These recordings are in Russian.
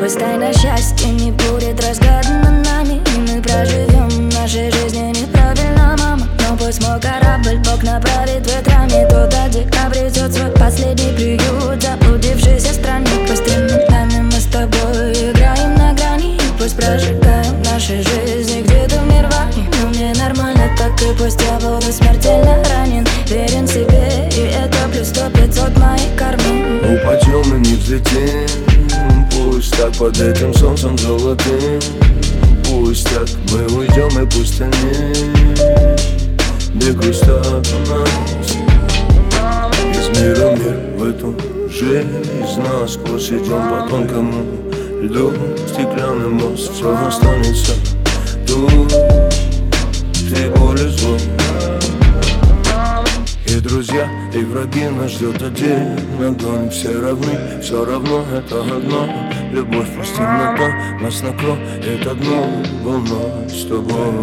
Пусть тайна счастья не будет разгадана нами, и мы проживем нашей жизни неправильно, мама. Но пусть мой корабль Бог направит ветрами туда, где обретет свой последний приют. Заблудившийся странник, пусть временами мы с тобой играем на грани, и пусть прожигаем наши жизни где-то в нирване. Но мне нормально так, и пусть я буду смертельно ранен, верен себе, и это плюс 100-500 моей карме. Упадем и не взлетим, пусть так под этим солнцем золотым. Пусть так мы уйдем, и пусть они бегут от нас. Из мира в мир, в эту жизнь насквозь идем по тонкому льду. Стеклянный мост, все останется тут, ты более злой. И друзья, и враги нас ждет один огонь. Все равны, все равно это одно. Любовь пусть темнота нас накроет одну волной с тобой.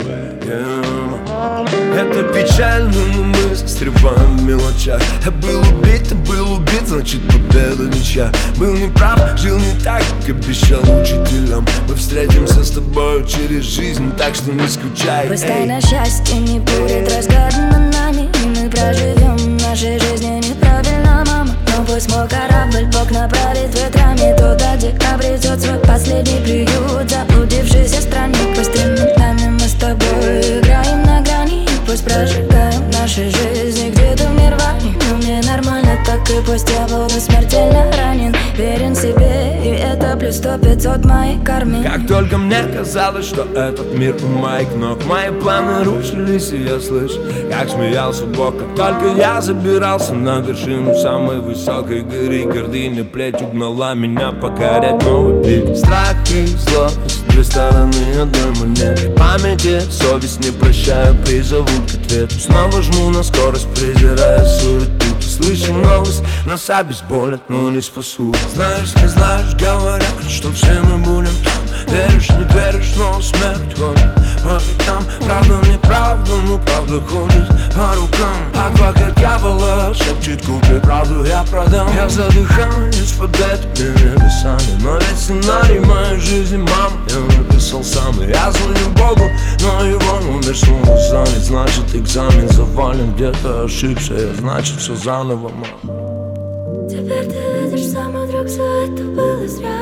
Это печально, но мы застреваем в мелочах. Я был убит, значит победа ничья. Был неправ, жил не так, как обещал учителям. Мы встретимся с тобой через жизнь, так что не скучай. Пусть тайна счастья не будет разгадана нами, и мы проживем нашей жизни неправильно, мама. Но пусть мой корабль Бог направит ветрами туда, где обретет свой последний приют. Заблудившийся странник, пусть временами мы с тобой играем на грани, и пусть прожигаем наши жизни где-то в нирване. Но мне нормально так, и пусть я буду смертельно ранен, верен себе, и это плюс 100-500 моей карме. Как только мне казалось, что этот мир у моих ног, мои планы рушились, и я слышу, как смеялся Бог. Как только я забирался на вершину самой высокой горы, гордыня плетью гнала меня покорять новый пик. Страх и злость, две стороны одной монеты. Памяти совесть не прощаю, призовут к ответу. Снова жму на скорость, презирая суету. Слышу новость, нас обезболят, но не спасут. Знаешь, не знаешь, говорят, что все мы будем там. Веришь, не веришь, но смерть ходит по пятам. Правда, неправда, но правда ходит по рукам. Адвокат дьявола шепчет, купи правду, я продам. Я задыхаюсь под этими небесами, но ведь сценарий моей жизни, мам, я написал сам. И я звоню Богу, но его номер снова занят. Значит, экзамен завален, где-то ошибся, я, значит, все заново, мам. Теперь ты видишь сам, мой друг, все это было зря.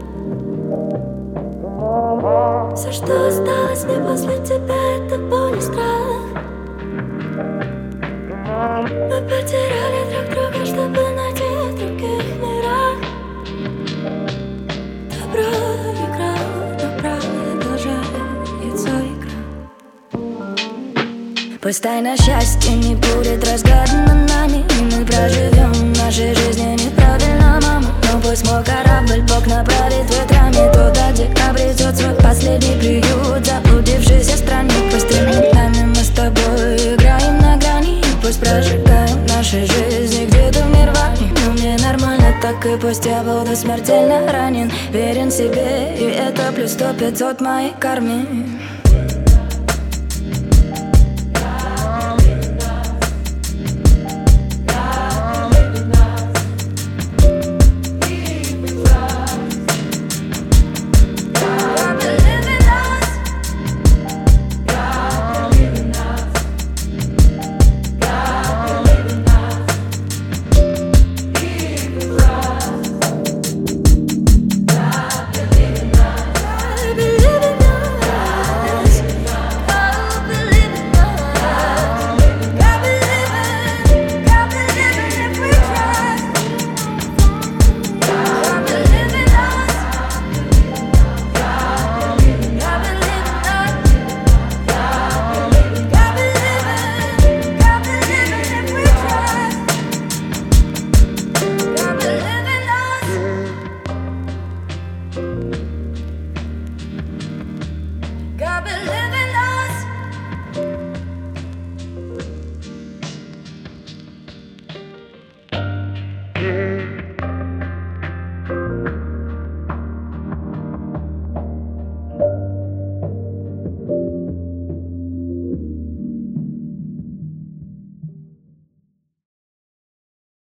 Все, что осталось мне после тебя, это боль и страх. Мы потеряли друг друга, чтобы найти в других мирах. Добро играл, но продолжается игра. Пусть тайна счастья не будет разгадана нами, и мы проживем нашей жизни неправильно, мама. Но пусть мой корабль Бог направит ветрами туда, где обретет свой последний приют. Заблудившийся странник, пусть временами мы с тобой играем на грани, и пусть прожигаем наши жизни где-то в нирване. Но мне нормально так, и пусть я буду смертельно ранен, верен себе, и это плюс 100-500 моей карме.